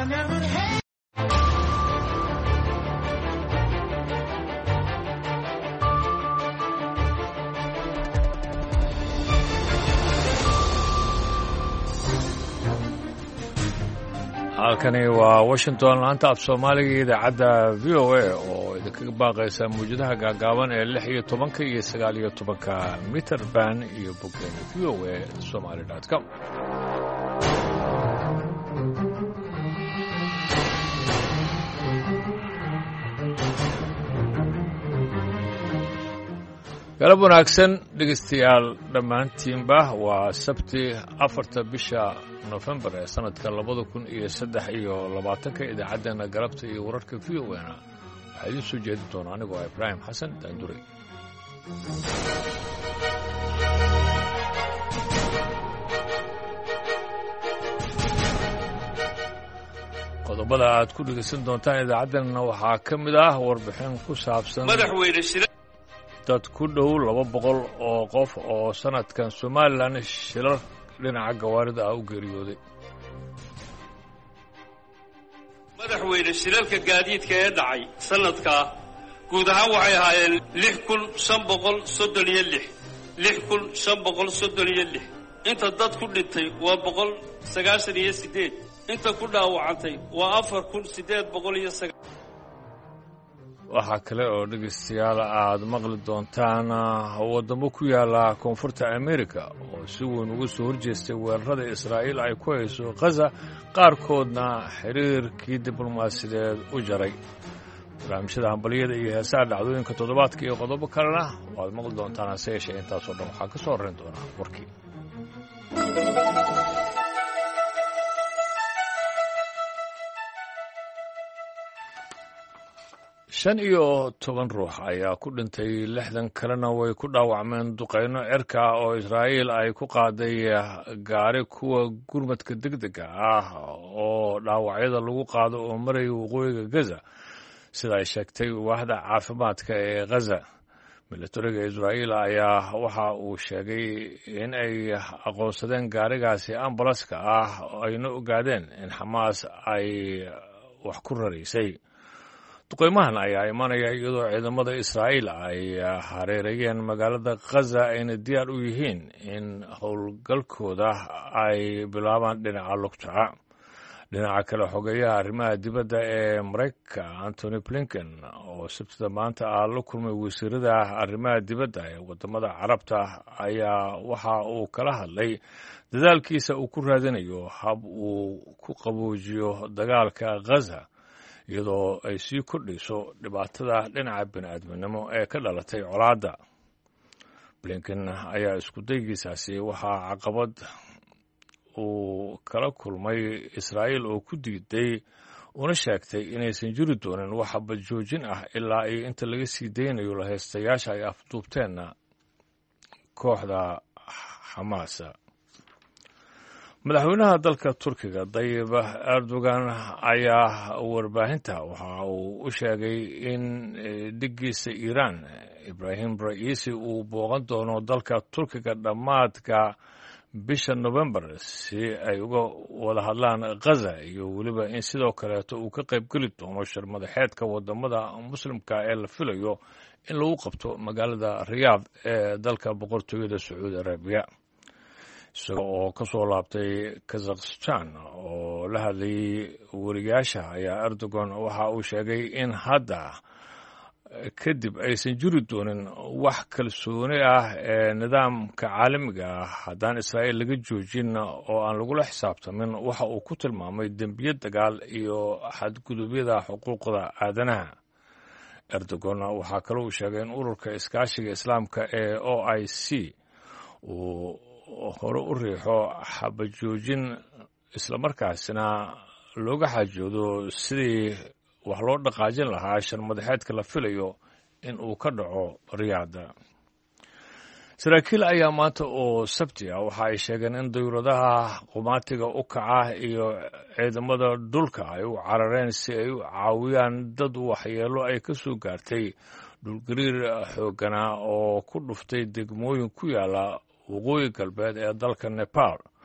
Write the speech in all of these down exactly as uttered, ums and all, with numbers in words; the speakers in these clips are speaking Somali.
halkani waa Washington laanta af Soomaaliga idaacadda V O A oo idinkaga baaqaysa muujadaha gaagaaban ee lix iyo tobanka iyo sagaal iyo tobanka mitir band iyo boggeena v o a somali dot com. galab wanaagsan dhegeystayaal dhammaantiinba waa sabti afarta bisha November ee sanadka labada kun iyo saddex iyo labaatanka idaacaddeenna galabta iyo wararka v o a-na waxaa idiin soo jeedin doona anigoo ah Ibraahim Xasan Daandure. qodobada aad ku dhegeysan doontaan idaacaddeenna waxaa ka mid ah warbixin ku saabsan madaxweyne dad ku dhow laba boqol oo qof oo sanadkan Somaliland shilar dhinaca gawaarida ah u geeriyooday. madaxweyne shilalka gaadiidka ee dhacay sanadka guud ahaan waxay ahaayeen lix kun shan boqol soddon iyo lix lix kun shan boqol soddon iyo lix inta dad ku dhintay waa boqol sagaashan iyo siddeed inta ku dhaawacantay waa afar kun siddeed boqol iyo sagaal. waxaa kale oo dhegeystayaal aad maqli doontaan waddamo ku yaala koonfurta Amerika oo si weyn uga soo horjeestay weerarada Israa'iil ay ku hayso Gaza, qaarkoodna xiriirkii diblomaasiyadeed u jaray. barnaamijyada hambaliyada iyo heesaha dhacdooyinka toddobaadka iyo qodobo kalena waad maqli doontaan, hase yeeshee intaasoo dhan waxaa ka soo horrayn doonaa warkii. shan iyo toban ruux ayaa ku dhintay, lixdan kalena way ku dhaawacmeen duqeyno cirka oo Israa'iil ay ku qaaday gaari kuwa gurmadka degdega ah oo dhaawacyada lagu qaado oo maraya waqooyiga Gaza, sida ay sheegtay waaxda caafimaadka ee Gaza. militariga Israa'iil ayaa waxa uu sheegay in ay aqoonsadeen gaarigaasi ambalaska ah ayna ogaadeen in Xamaas ay wax ku raraysay. duqeymahan ayaa imanaya iyadoo ciidamada Israa'iil ay hareerayeen magaalada Gaza ayna diyaar u yihiin in howlgalkooda ay bilaabaan dhinaca lugta. dhinaca kale, xogeyaha arrimaha dibadda ee Mareykanka Antony Blinken oo sabtida maanta ah la kulmay wasiirada arrimaha dibadda ee waddamada Carabta ayaa waxa uu kala hadlay dadaalkiisa uu ku raadinayo hab uu ku qaboojiyo dagaalka Gaza, iyadoo ay sii kordhayso dhibaatada dhinaca bini'aadminimo ee ka dhalatay colaadda. Blinken ayaa isku daygiisaasi waxaa caqabad uu kala kulmay Israa'iil oo ku diiday una sheegtay inaysan jiri doonin wax xabad joojin ah ilaa iyo inta laga sii daynayo lahaystayaasha ay afduubteenna kooxda Xamaas. madaxweynaha dalka Turkiga Tayyip Erdogan ayaa warbaahinta waxa uu u sheegay in dhigiisa Iiraan Ibrahim Raisi uu booqan doono dalka Turkiga dhammaadka bisha November si ay uga wada hadlaan Gaza, iyo weliba in sidoo kaleeto uu ka qayb geli doono shir madaxeedka waddamada muslimka ee la filayo in lagu qabto magaalada Riyadh ee dalka boqortooyada Sacuudi Arabiya. isaga oo ka soo laabtay Kazakhstan oo la hadlayay wariyaasha ayaa Erdogan waxa uu sheegay in hadda kadib aysan jiri doonin wax kalsooni ah ee nidaamka caalamiga ah haddaan Israa'iil laga joojin oo aan lagula xisaabtamin waxa uu ku tilmaamay dembiye dagaal iyo xadgudubyada xuquuqda aadanaha. Erdogan waxaa kaloo uu sheegay in ururka iskaashiga islaamka ee O I C uu hore u riixo xabajoojin islamarkaasina looga xaajoodo sidii wax loo dhaqaajin lahaa shir madaxeedka la filayo in uu ka dhaco Riyaadh. saraakiil ayaa maanta oo sabti ah waxa ay sheegeen in dawladaha qumaatiga u kaca iyo ciidamada dhulka ay u carareen si ay u caawiyaan dad waxyeelo ay ka soo gaartay dhulgariir xoogana oo ku dhuftay degmooyin ku yaala waqooyi galbeed ee dalka Nepal.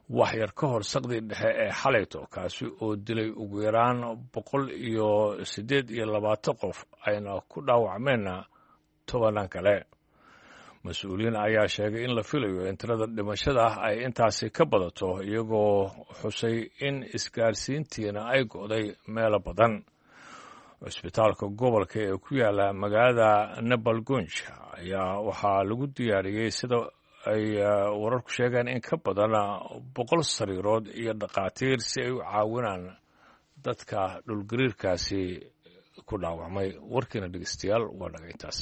wax yar ka hor saqdii dhexe ee xalayto kaasi oo dilay ugu yaraan boqol iyo siddeed iyo labaatan qof ayna ku dhaawacmeenna tobanaan kale mas-uuliyiin ayaa sheegay in la filayo in tirada dhimashada ay intaasi ka badato iyagoo xusay in isgaarsiintiina ay go'day meelo badan cisbitaalka gobolka ee ku yaala magaalada nabalgunj ayaa waxaa lagu diyaariyey sida ay wararku sheegeen in ka badan boqol sariirood iyo dhakhaatiir si ay u caawinaan dadka dhulgariirkaasi ku dhaawacmay warkiina dhegeystayaal waa naga intaas.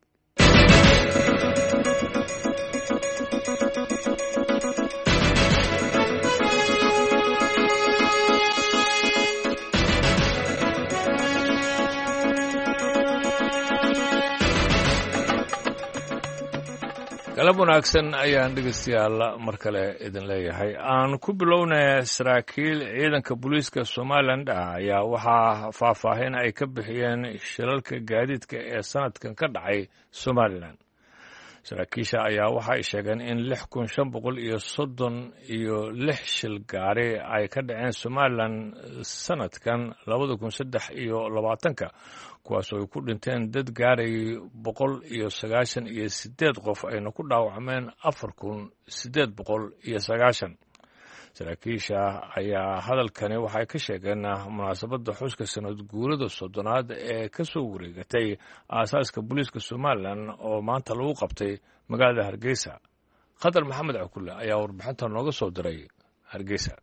galab wanaagsan ayaan dhegeystayaal mar kale idin leeyahay. aan ku bilownay saraakiil ciidanka booliiska somalilan ah ayaa waxaa faahfaahin ay ka bixiyeen shilalka gaadiidka ee sanadkan ka dhacay somalilan. saraakiisha ayaa waxa ay sheegeen in lix kun shan boqol iyo soddon iyo lix shil gaari ay ka dhaceen somalilan sanadkan labada kun saddex iyo labaatanka kuwaasoo ay ku dhinteen dad gaarayay boqol iyo sagaashan iyo siddeed qof ayna ku dhaawacmeen afar kun siddeed boqol iyo sagaashan. saraakiisha ayaa hadalkani waxay ka sheegeen munaasabadda xuska sanad guurada soddonaad ee ka soo wareegatay aasaaska booliiska somalilan oo maanta lagu qabtay magaalada hargeysa. khadar maxamed cakulle ayaa warbixinta nooga soo diray hargeysa.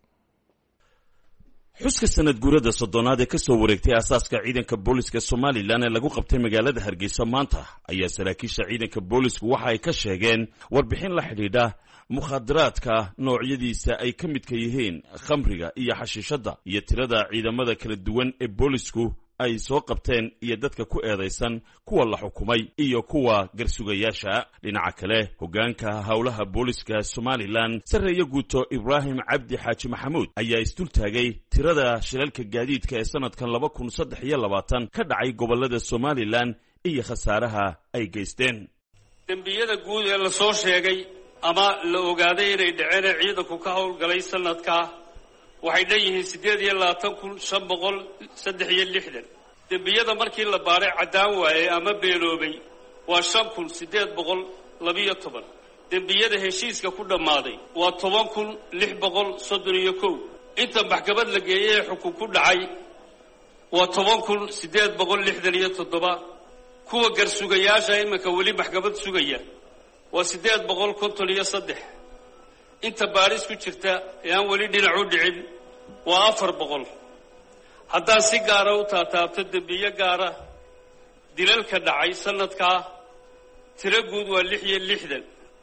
xuska sanad guurada soddonaad ee ka soo wareegtay aasaaska ciidanka booliska somalilan ee lagu qabtay magaalada hargeysa maanta ayaa saraakiisha ciidanka boolisku waxa ay ka sheegeen warbixin la xidhiidha mukhaadaraadka noocyadiisa ay ka midka yihiin khamriga iyo xashiishadda iyo tirada ciidamada kala duwan ee boolisku ay soo qabteen iyo dadka ku eedaysan kuwa la xukumay iyo kuwa garsugayaasha. dhinaca kale hoggaanka howlaha booliska somalilan sarreeye guuto ibraahim cabdi xaaji maxamuud ayaa isdultaagay tirada shilalka gaadiidka ee sanadkan laba kun saddex iyo labaatan ka dhacay gobollada somalilan iyo khasaaraha ay geysteen. dembiyada guud ee la soo sheegay ama la ogaaday inay dhaceen ee ciidanku ka howlgalay sanadkaa waxay dhan yihiin siddeed iyo labaatan kun shan boqol saddex iyo lixdan. dembiyada markii la baaray caddaan waayey ama beeloobay waa shan kun siddeed boqol labiyo toban. dembiyada heshiiska ku dhammaaday waa toban kun lix boqol soddon iyo kow. inta maxkamad la geeyey ee xukun ku dhacay waa toban kun siddeed boqol lixdan iyo toddoba. kuwa garsugayaasha iminka weli maxkamad sugaya waa siddeed boqol konton iyo saddex. inta baadhis ku jirta ee aan weli dhinac u dhicin waa afar boqol. haddaan si gaara u taataabto dembiyo gaara dilalka dhacay sanadkaa tiro guud waa lix iyo lixdan.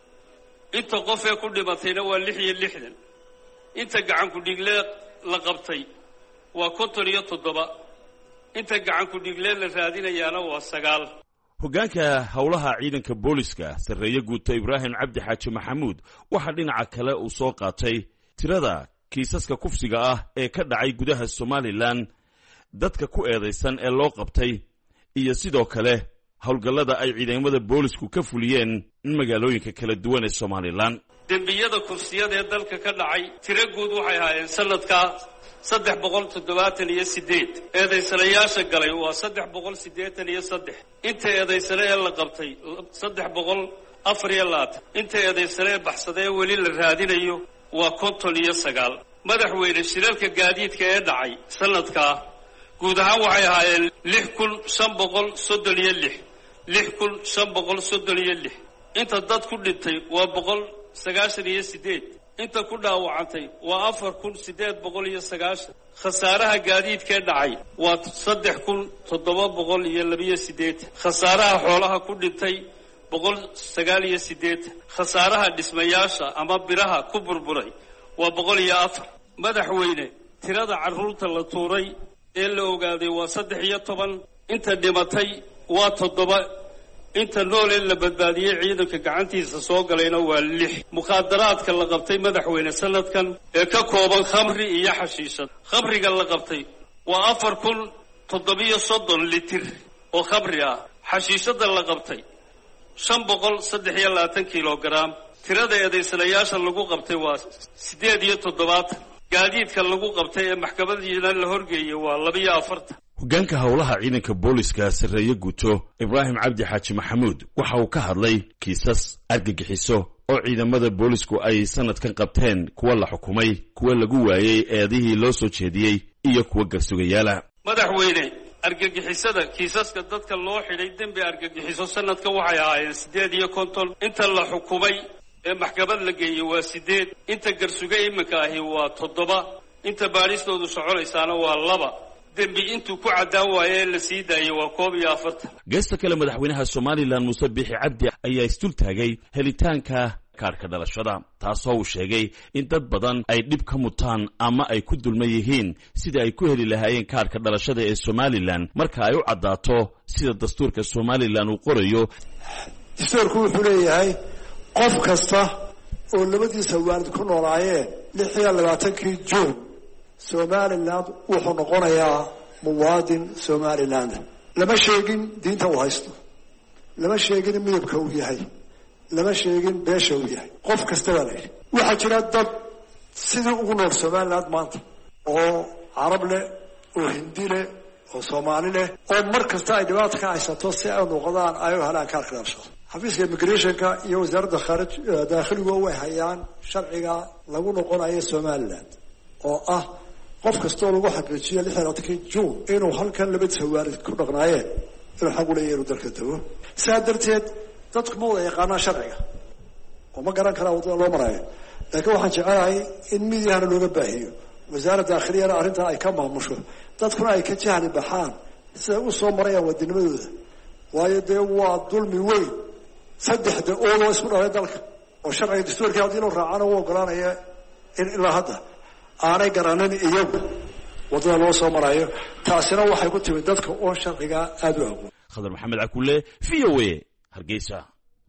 inta qof ee ku dhimatayna waa lix iyo lixdan. inta gacanku dhiglee la qabtay waa konton iyo toddoba. inta gacanku dhiglee la raadinayaana waa sagaal. hoggaanka howlaha ciidanka booliska sarreeye guuto ibraahim cabdi xaaji maxamuud waxaa dhinaca kale uu soo qaatay tirada kiisaska kufsiga ah ee ka dhacay gudaha somalilan dadka ku eedaysan ee loo qabtay iyo sidoo kale howlgallada ay ciidamada boolisku ka fuliyeen magaalooyinka kala duwan ee somalilan. dembiyada kufsiyada ee dalka ka dhacay tiro guud waxay ahaayeen sanadkaa saddex boqol toddobaatan iyo siddeed. eedaysanayaasha galay waa saddex boqol siddeetan iyo saddex. inta eedaysane ee la qabtay saddex boqol afar iyo labaatan. inta eedaysane ee baxsada ee weli la raadinayo waa konton iyo sagaal. madaxweyne shilalka gaadiidka ee dhacay sanadkaa guud ahaan waxay ahaayeen lix kun shan boqol soddon iyo lix. lix kun shan boqol soddon iyo lix. inta dad ku dhintay waa boqol sagaashan iyo siddeed. inta ku dhaawacantay waa afar kun siddeed boqol iyo sagaashan. khasaaraha gaadiidkee dhacay waa saddex kun toddoba boqol iyo labiyo siddeetan. khasaaraha xoolaha ku dhintay boqol sagaal iyo siddeetan. khasaaraha dhismayaasha ama biraha ku burburay waa boqol iyo afar. madaxweyne tirada carruurta la tuuray ee la ogaaday waa saddex iyo toban. inta dhimatay waa toddoba. inta nool ee la badbaadiyey ciidanka gacantiisa soo galayna waa lix. mukhaadaraadka la qabtay madaxweyne sanadkan ee ka kooban khamri iyo xashiishad. khamriga la qabtay waa afar kun toddobiyo soddon litir oo khamri ah. xashiishadda la qabtay shan boqol saddex iyo labaatan kilogaram. tirada eedaysanayaasha lagu qabtay waa siddeed iyo toddobaatan gaadiidka lagu qabtay ee maxkamadiina la horgeeyey waa laba iyo afartan hoggaanka howlaha ciidanka booliska sarreeye guto ibraahim cabdi xaaji maxamuud waxa uu ka hadlay kiisas argagixiso oo ciidamada boolisku ay sanadkan qabteen kuwa la xukumay kuwa lagu waayey eedihii loo soo jeediyey iyo kuwa garsugayaala madaxweyne argagixisada kiisaska dadka loo xidhay dembi argagixiso sanadka waxay ahaayeen siddeed iyo konton inta la xukumay ee maxkamad la geeyey waa siddeed inta garsuga iminka ahi waa toddoba inta baadhistoodu soconaysaana waa laba dembi intuu ku caddaan waaye ee la sii daayey waa koob iyo afartan geesta kale madaxweynaha somalilan muuse biixi cabdi ayaa isdul taagay helitaanka kaarhka dhalashada taasoo uu sheegay in dad badan ay dhib ka mutaan ama ay ku dulman yihiin sidai ay ku heli lahaayeen kaarhka dhalashada ee somalilan marka ay u caddaato sida dastuurka somalilan uu qorayo. dastuurku wuxuu leeyahay qof kasta oo labadiisa waalid ku noolaayeen lix iyo labaatankii juun somaliland wuxuu noqonayaa muwaadin somaliland. lama sheegin diinta uu haysto, lama sheegin midabka uu yahay, lama sheegin beesha uu yahay, qof kasta baa la yidhi. waxaa jira dad sidii ugu nool somaliland maanta oo carab leh oo hindi leh oo soomaali leh oo mar kasta ay dhibaata ka haysato si ay noqdaan ay u helaan kaarka dhalashada. xafiiska immigrationka iyo wasaaradda khaarij daakhiligu way hayaan sharciga lagu noqonayo somaliland oo ah qof kastoo lagu xaqiijiyo lix iyo labaatankii juun inuu halkan labadiisa waalid ku dhaqnaayeen inuu xaq u leeyahay inuu dalka tago. sidaa darteed dadku ma wada yaqaanaan sharciga oo ma garan karaa waddada loo maraayo, laakiin waxaan jecelahay in midyahana looga baahiyo, wasaaradda daakhiliyana arrintaa ay ka maamusho, dadkuna ay ka jahli baxaan siday u soo marayaan wadanimadooda. waayo dee waa dulmi weyn saddexda oodoo isku dhalay dalka oo sharciga dastuurkii haddii loo raacana u ogolaanaya in ilaa hadda aanay garanin iyagu waddada loo soo marayo. taasina waxay ku timid dadka oo sharciga aada u aqoon. khadar maxamed cakulle, v o a, hargeysa.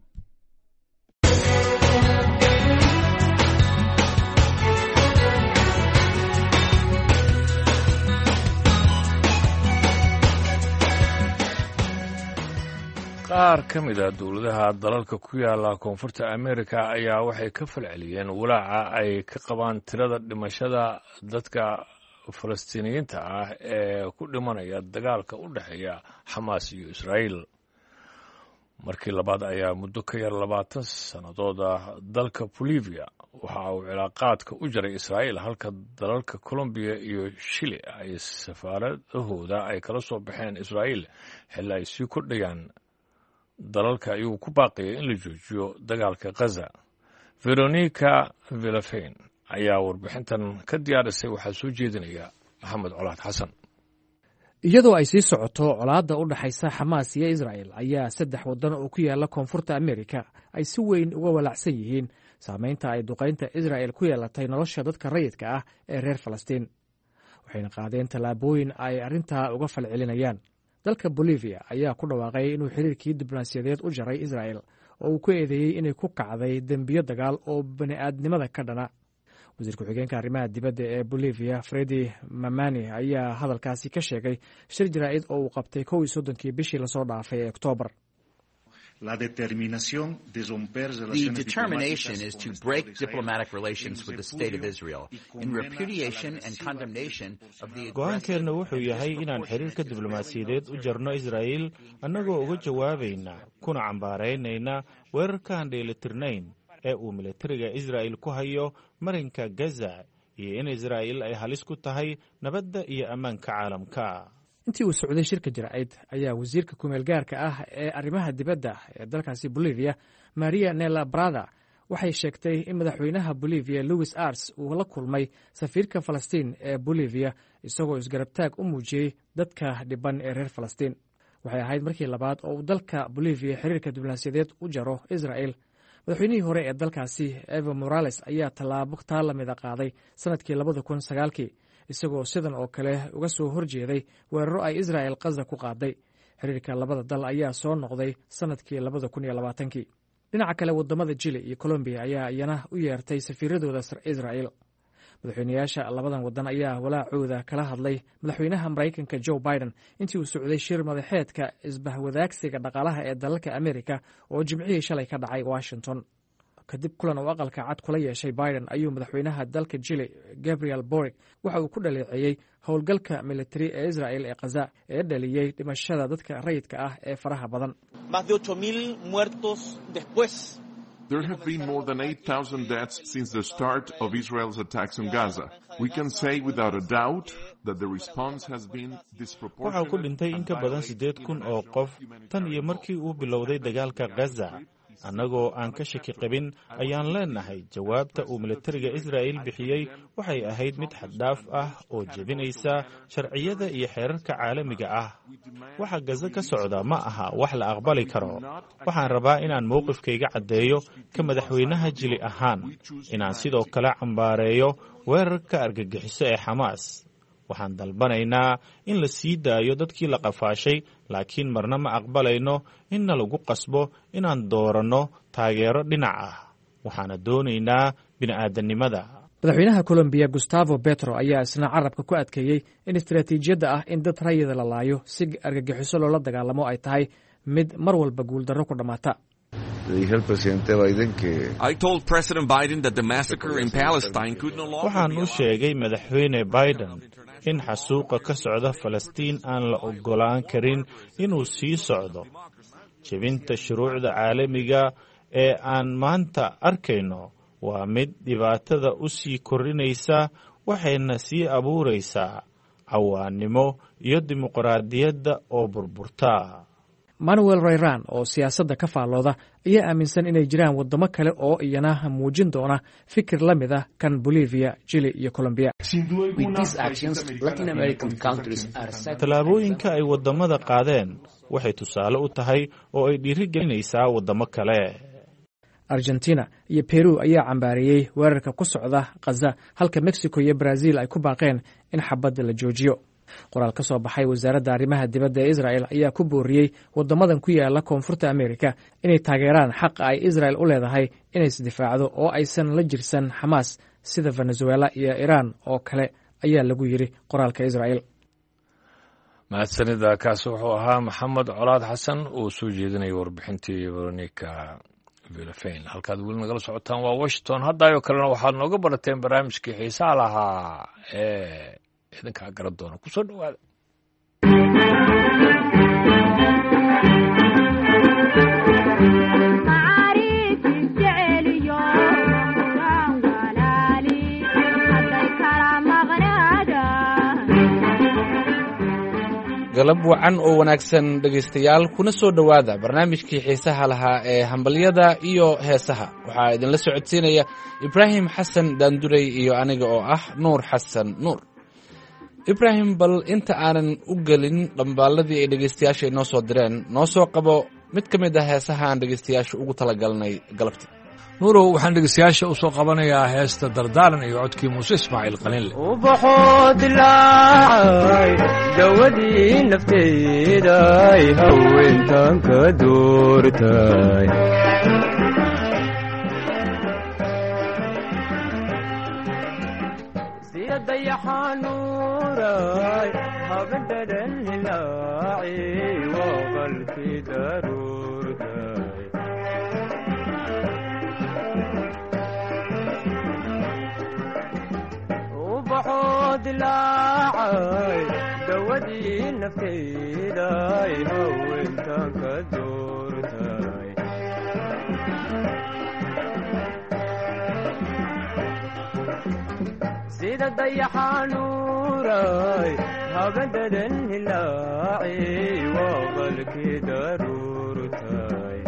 qaar ka mid a dowladaha dalalka ku yaala koonfurta amerika ayaa waxay ka falceliyeen walaaca ay ka qabaan tirada dhimashada dadka falastiiniyiinta ah ee ku dhimanaya dagaalka u dhexeeya xamaas iyo israa'iil. markii labaad ayaa muddo ka yar labaatan sannadooda dalka bolivia waxa uu cilaaqaadka u jaray israa'iil, halka dalalka colombiya iyo shili ay safaaradahooda ay kala soo baxeen israa'iil xilli ay sii kordhayaan dalalka ayuu ku baaqaya in la joojiyo dagaalka ghaza. veronica villafain ayaa warbixintan ka diyaarisay, waxaa soo jeedinaya maxamed colaad xasan. iyadoo ay sii socoto colaadda u dhaxaysa xamaas iyo israa'el ayaa saddex waddan oo ku yaala koonfurta amerika ay si weyn uga walacsan yihiin saamaynta ay duqaynta israa'el ku yeelatay nolosha dadka rayidka ah ee reer falastiin, waxayna qaadeen tallaabooyin ay arrintaa uga falcelinayaan. dalka bolivia ayaa ku dhawaaqay inuu xiriirkii diblomaasiyadeed u jaray israa'el oo uu ku eedeeyey inay ku kacday dembiyo dagaal oo bani'aadnimada ka dhana. wasiir ku-xigeenka arrimaha dibadda ee bolivia fredi mamani ayaa hadalkaasi ka sheegay shir jaraa'id oo uu qabtay kow iyo soddonkii bishii lasoo dhaafay ee oktoobar. The determination is to break diplomatic relations with the State of Israel in repudiation and condemnation of the go-aankeenna wuxuu yahay inaan xiriirka diblomaasiyadeed u jarno israa'iil annagoo uga jawaabayna kuna cambaaraynayna weerarkaan dheelitirnayn ee uu militariga israa'il ku hayo marinka gaza iyo in israa'iil ay halis ku tahay nabadda iyo ammaanka caalamka. intii uu socday shirka jaraa'id ayaa wasiirka kumeel gaarka ah ee arrimaha dibadda ee dalkaasi bolivia maria nela brada waxay sheegtay in madaxweynaha bolivia louis ars uu la kulmay safiirka falastiin ee bolivia isagoo isgarabtaag u muujiyey dadka dhiban ee reer falastiin. waxay ahayd markii labaad oo uu dalka bolivia xiriirka diblomaasiyadeed u jaro israa'el. madaxweynihii hore ee dalkaasi evo morales ayaa tallaabo taa lamida qaaday sanadkii labada kun sagaalkii isagoo sidan oo kale uga soo horjeeday weeraro ay israa'el khaza ku qaaday. xiriirka labada dal ayaa soo noqday sanadkii labada kun iyo labaatankii. dhinaca kale waddamada jili iyo colombiya ayaa iyana u yeertay safiiradooda israa'el. madaxweynayaasha labadan waddan ayaa walaacooda kala hadlay madaxweynaha maraykanka joe biden intii uu socday shir madaxeedka isbahwadaagsiga dhaqaalaha ee dalalka amerika oo jimcihii shalay ka dhacay washington. kadib kulan uu aqalka cad kula yeeshay biden ayuu madaxweynaha dalka Chile Gabriel Boric waxa uu ku dhaleeceeyey howlgalka military ee Israel ee Gaza ee dhaliyay dhimashada dadka rayidka ah ee faraha badan. There have been more than eight thousand deaths since the start of Israel's attacks on Gaza. We can say without a doubt that the response has been disproportionate. Waxaa ku dhintay in ka badan siddeed kun oo qof tan iyo markii uu bilowday dagaalka Gaza. Annagoo aan ka shaki qabin ayaan leenahay jawaabta uu militariga Israel bixiyey waxay ahayd mid xad-dhaaf ah oo jebinaysa sharciyada iyo xeerarka caalamiga ah. Waxa Gaza ka socda ma aha wax la aqbali karo. Waxaan rabaa inaan mowqifkayga caddeeyo ka madaxweynaha Jili ahaan, inaan sidoo kale cambaareeyo weerarka argagixiso ee Xamaas. Waxaan dalbanaynaa in la sii daayo dadkii la qafaashay, laakiin marna ma aqbalayno inna lagu qasbo inaan dooranno taageero dhinac ah. Waxaana doonaynaa bini'aadanimada. madaxweynaha Colombia Gustavo Petro ayaa isna carabka ku adkeeyey in istiraatiijiyadda ah in dad rayida la laayo si argagixiso loola dagaalamo ay tahay mid mar walba guuldarro ku dhammaata. I told President Biden that the massacre in Palestine could no longer. Waxaan u sheegay madaxweyne Biden in xasuuqa ka socda Falastiin aan la ogolaan karin inuu sii socdo. Jebinta shuruucda caalamiga ee aan maanta arkayno waa mid dhibaatada u sii kordhinaysa, waxayna sii abuuraysaa cawaannimo iyo dimuqraadiyadda oo burburta. Manuel Reyran oo siyaasadda ka faallooda ayaa aaminsan inay jiraan waddamo kale oo iyana muujin doona fikir la mid ah kan Bolivia, Chile iyo Colombia. Tallaabooyinka ay waddamada qaadeen waxay tusaale u tahay oo ay dhiirigelinaysaa waddamo kale. Argentina iyo Peru ayaa cambaareeyey weerarka ku socda Gaza, halka Mexico iyo Brazil ay ku baaqeen in xabadda la joojiyo. qoraal ka soo baxay wasaaradda arrimaha dibadda ee Israel ayaa ku booriyey waddamadan ku yaala koonfurta Amerika inay taageeraan xaqa ay Israel u leedahay inay isdifaacdo oo aysan la jirsan Xamaas sida Venezuela iyo Iran oo kale ayaa lagu yiri qoraalka Israel. mahadsanida kaas wuxuu ahaa Maxamed Colaad Xasan oo soo jeedinaya warbixintii Veronica Vilafein. halkaad weli nagala socotaan waa Washington. haddaayo kalena waxaad nooga barateen barnaamijkii xiisaha lahaa ee idinkaa garan doona. ku soo dhawaada. galab wacan oo wanaagsan dhegaystayaal, kuna soo dhowaada barnaamijkii xiisaha lahaa ee hambalyada iyo heesaha. waxaa idinla socodsiinaya Ibraahim Xasan Daandurey iyo aniga oo ah Nuur Xasan Nuur. Ibraahim, bal inta aanan u gelin dhambaaladii ay dhegaystayaasha inoo soo direen, noo soo qabo mid ka mid ah heesaha aan dhegaystayaasha ugu talagalnay galabta. nuurow, waxaan dhegaystayaasha u soo qabanayaa heesta Dardaaran iyo codkii Muuse Ismaaciil Qalinle. ubaxoo dilaacay dawadii nafteeday haweentan ka doortay sida dayaxanuuray habendhadan hilaaci waa qalkii daruurtay ubaxoo dilaacay dawadii nafteeday haweentan ka doortay sida dayaxanuuray habendhadan hilaaci waa qalkii daruurtay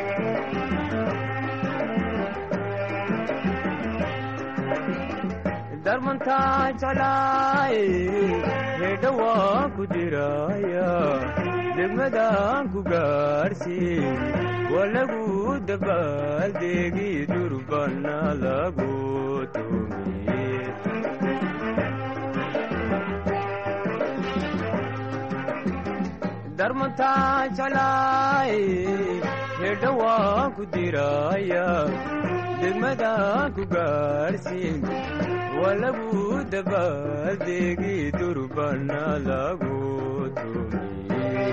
darmantaa jeclaay hedha waan ku diraya degmadaan ku gaadhsiin waa lagu dabaaldeegi durbana lagu tumiye darmantaa jeclaay hedha waan ku diraya degmadaan ku gaadhsiin waa lagu dabaaldeegi durbana lagu tumiye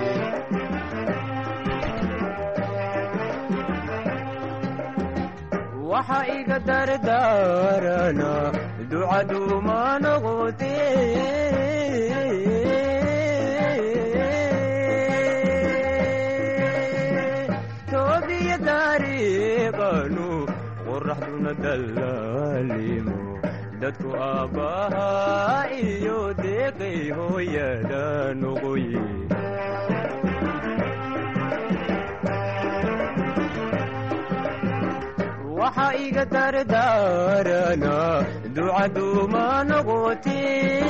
waxa iga dardaarana ducaduuma noqote toobiya dariiqanu qoraxduna dallaalimo dadku aabbahaa iyo deeqay hooyada noqoye waxa iga dardaarana ducaduuma noqote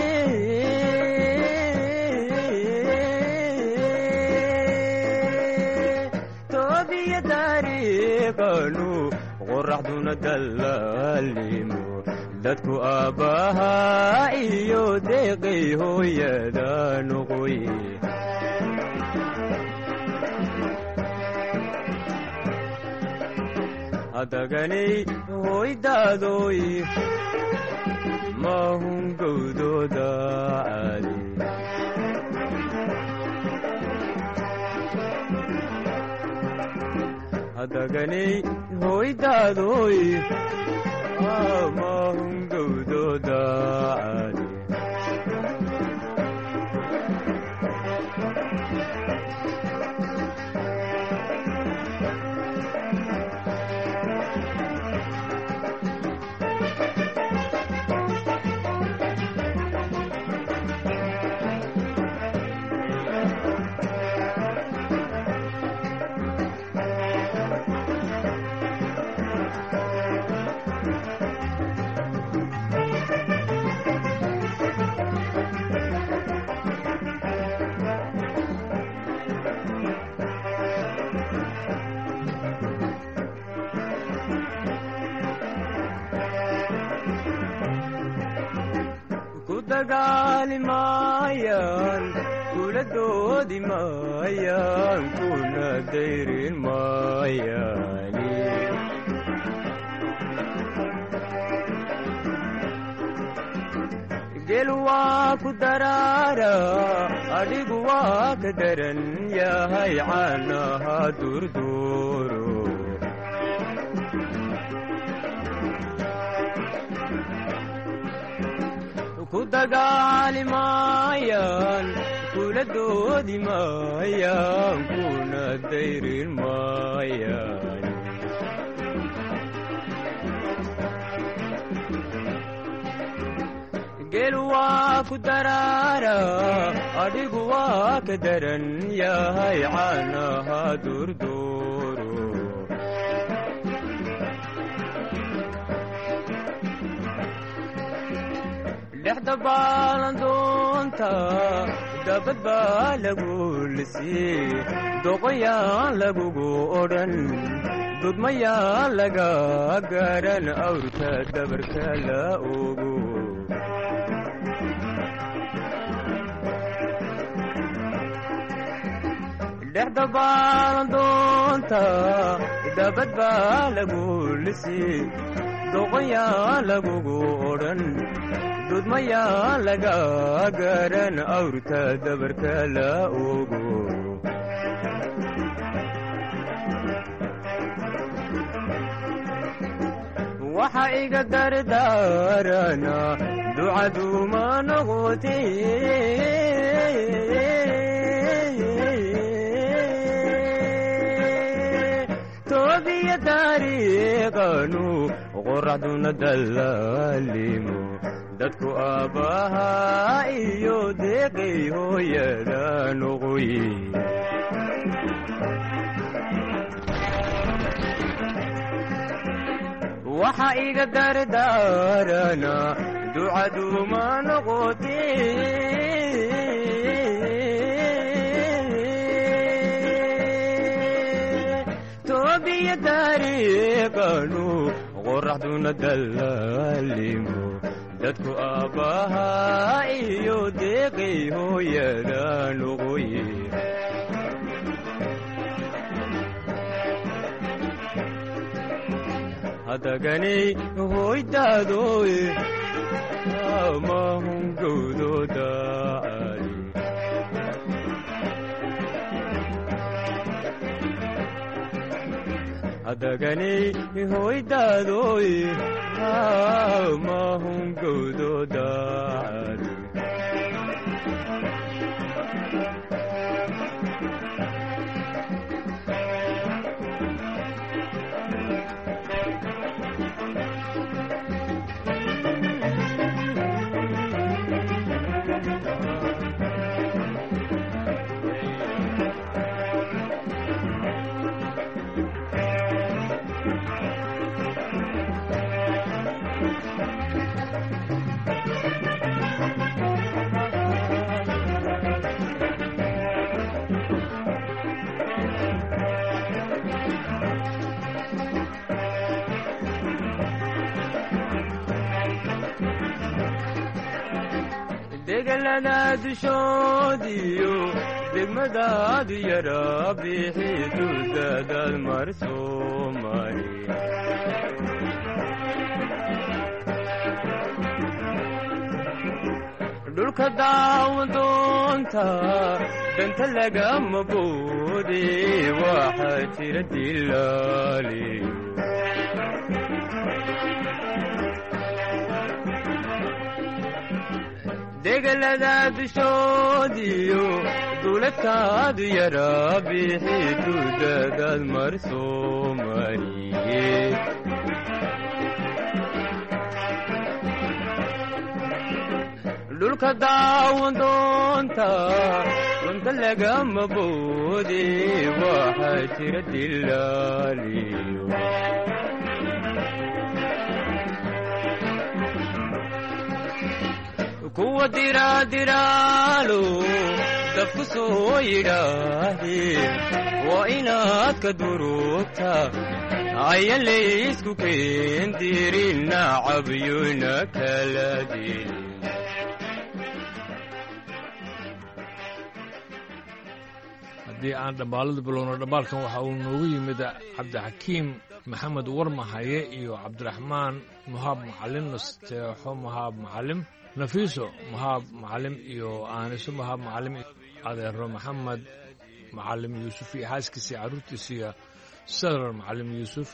toobiya dariiqanu qoraxduna dallaalimo dadku aabbahaa iyo deeqay hooyada noqoye hadaganay hoydaadoy mahun gowdooda caadi hadaganay hoydaadoy mahun gowdooda caadi dagaali maayaan kula doodi maayaan kuna dayrin maayaani gel waa ku daraara adhigu waa ka daran yahay caanaha durduuro ku dagaali maayaan kula doodi maayaan kuna dayrin maayaan gel waa ku daraara adhigu waa ka daran yahay caanaha durduuro dhexda baalan doonta dabad baa lagu lisii doqoyaan lagugu odhan dudmayaan laga garan awrka dabarka la ogo dhexda baalan doonta dabad baa lagu lisii doqoyaan lagugu odhan dudmayaan laga garan awrka dabarka la ogo waxa iga dardaarana ducaduuma noqote toobiya dariiqanu qoraxduna dallaalimo dadku aabbahaa iyo deeqay hooyada noqoye waxa iga dardaarana ducaduuma noqote toobiya dariiqanu qoraxduna dallaalimo dadku aabbahaa iyo deeqay hooyada noqoye hadaganay hoydaadoy mahun gowdooda caadi daganay hoydaadoy mahun gowdoodaad degalada dushoodiyo degmadaadu yara bixidu dadaal mar soomari dhulka daawan doonta danta lagama boode waxaa jira dilaaliyo degalada dushoodiyo duuladkaadu yara bixidu dadaal mar soomariye dhulka daawan doonta runta lagama boode waxaa jira dilaaliyo kuwa diraadiraalo dabku soo yidhaahdeen waa inaad ka durugta aya laysku keendirin nacabyona kala dilin haddii aan dhammaalada bilowno dhammaalkan waxa uu noogu yimid cabdixakiim maxamed warmahaye iyo cabdiraxmaan muhaab macalin nasteexo muhaab macalim nafiiso muhaab macalim iyo aaniso muhaab macalim adeero maxamed macalim yuusuf iyo xaaskiisa carruurtiisa sadrar macalim yuusuf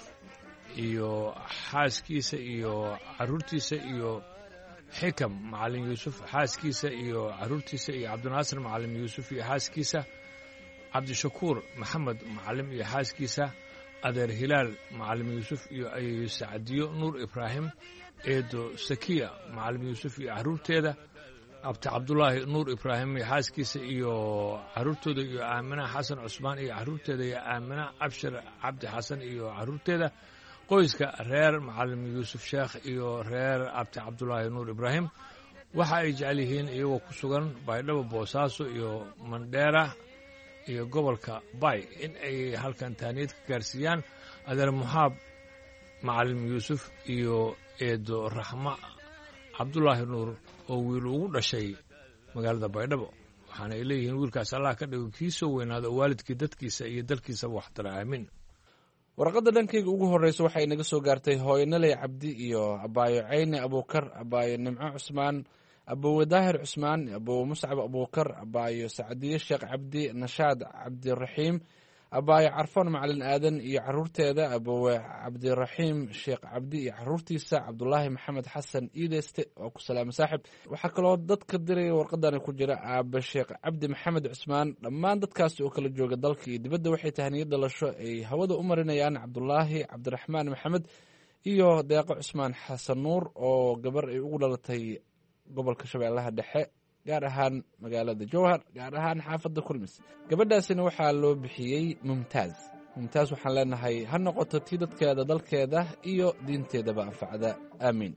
iyo xaaskiisa iyo carruurtiisa iyo xikam macalim yuusuf xaaskiisa iyo carruurtiisa iyo cabdinaasir macalim yuusuf iyo xaaskiisa cabdishakuur maxamed macalim iyo xaaskiisa adeer hilaal macalim yuusuf iyo ayeeyo sacdiyo nuur ibraahim eedo sakiya macalim yuusuf iyo carruurteeda abti cabdulaahi nuur ibraahim iyo xaaskiisa iyo carruurtooda iyo aamina xasan cusmaan iyo carruurteeda iyo aamina cabshir cabdi xasan iyo carruurteeda qoyska reer macalim yuusuf sheekh iyo reer abti cabdulaahi nuur ibraahim waxa ay jecel yihiin iyagoo ku sugan baydhabo boosaaso iyo mandheera iyo gobolka bay in ay halkan taaniyad ka gaarsiiyaan adeer muxaab macalim yuusuf iyo eedo raxma cabdulaahi nuur oo wiil ugu dhashay magaalada baydhabo waxaana ay leeyihiin wiilkaas allah ka dhigo kii soo weynaado waalidkii dadkiisa iyo dalkiisaba waxtara aamin warqadda dhankayga ugu horreysa waxay inaga soo gaartay hooyanaley cabdi iyo abaayo cayne abuukar abaayo nimco cusmaan abowe daahir cusmaan abowe muscab abuukar abaayo sacdiye sheekh cabdi nashaad cabdiraxiim abaayo carfoon macalin aadan iyo carruurteeda abowe cabdiraxiim sheekh cabdi iyo carruurtiisa cabdulaahi maxamed xasan iideyste oo ku salaama saaxib waxaa kaloo dadka diraya warqadani ku jira aabe sheekh cabdi maxamed cusmaan dhammaan dadkaasi oo kala jooga dalka iyo dibadda waxay tahaniyad dhalasho ay hawada u marinayaan cabdulaahi cabdiraxmaan maxamed iyo deeqo cusmaan xasan nuur oo gabar ay ugu dhalatay gobolka shabeellaha dhexe gaar ahaan magaalada jowhar gaar ahaan xaafadda kulmis gabadhaasina waxaa loo bixiyey mumtaaz mumtaaz waxaan leenahay ha noqoto tii dadkeeda dalkeeda iyo diinteedaba anfacda aamiin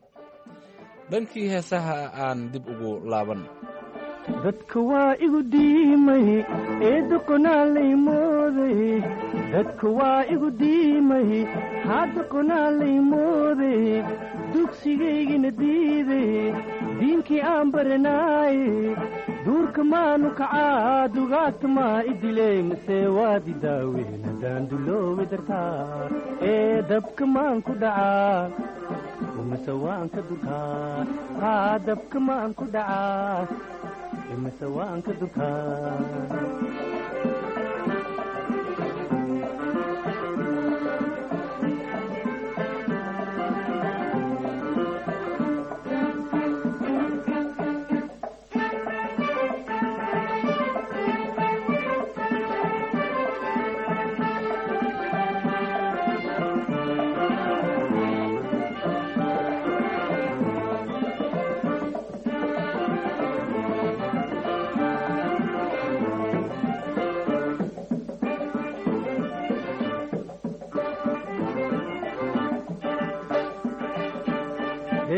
dhankii heesaha aan dib ugu laaban dadka waa igu diimay eedoqonaalay mooday dadka waa igu diimay haadaqonaalay mooday dugsigaygina diiday diinkii aan baranaaye duurka maanu kacaa dugaagta maa idiley mase waadi daaweyn haddaan duloobi dartaa ee dabka maan ku dhacaa mase waan ka durkaa haa dabka maan ku dhacaa mase waan ka durkaa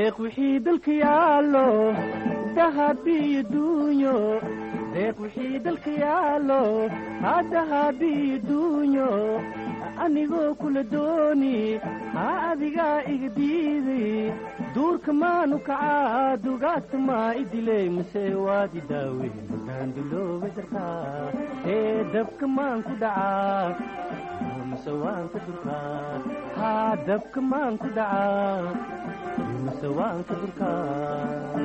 deeq wixii dalka yaallo dahabiyo duunyo deeq wixii dalka yaallo ha dahabiyo duunyo anigoo kula dooni ha adigaa iga diiday duurka maanu kacaa dugaagta maa idiley mase waad i daaweyn haddaan dulooba dartaa ee dabka maan ku dhacaa mase waan ka durkaa haa dabka maan ku dhacaa mase waan ka durkaa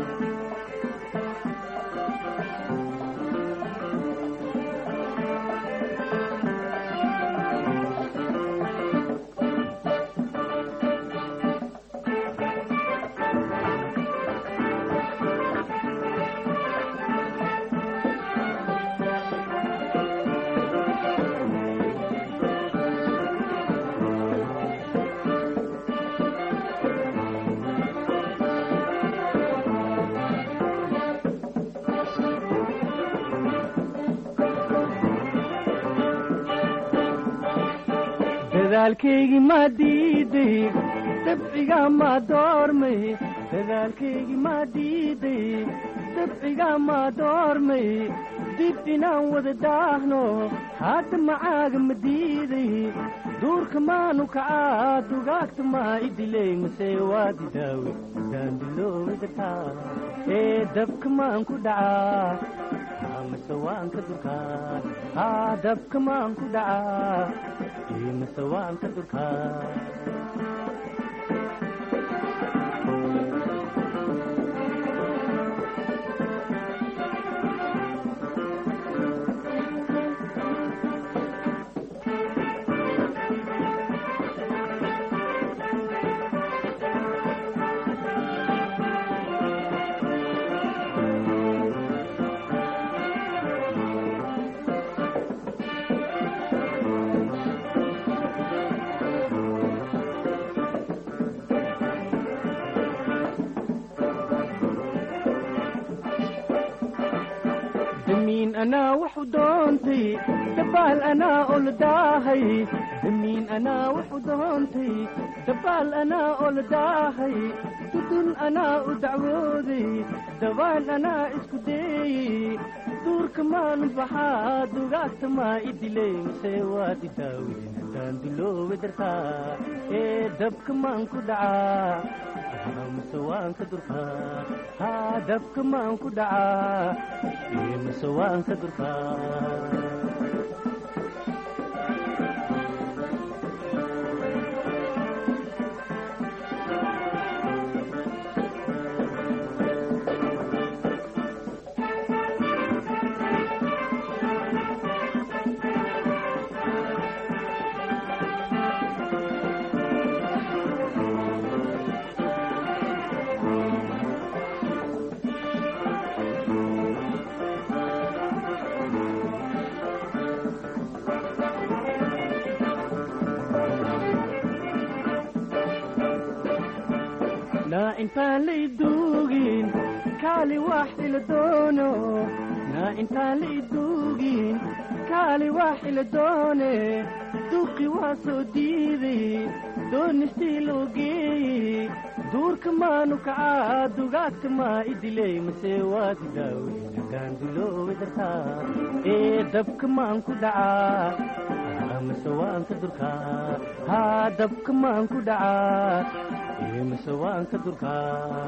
dadaalkaygii ma diiday dabciga ma doormay dadaalkaygii ma diiday dabciga ma doormay dib inaan wada daahno hadda macaaga ma diiday duurka maanu kacaa dugaagta maa idiley mase waad i daawe haddaan dulooba dartaa ee dabka maan ku dhacaa mase waan ka durkaa haa dabka maan ku dhacaa mase waan ka durkaa أنا وحدونتي دبال أنا أولداهي دمين أنا وحدونتي دبال أنا أولداهي تدل أنا أدعوذي دبال أنا إسكدي دور كمان بحا دوغاكت ما إدلي سيواتي تاوي دان دلو ودرتا إيه دب كمان كدعا مسوان كدركا ها دب كمان كدعا إيه مسوان كدركا نا انتان لي دوغين كالي واحد لدونه نا انتان لي دوغين كالي واحد لدونه دوقي واسو ديدي دون نشتيلوغي دور كمانو كعا دوغات ما إدلي مسيوات داوي كان دلو ودرتا إيه دب كمان كدعا مسوان كدركا ها دب كمان كدعا إيه مسوان كدركا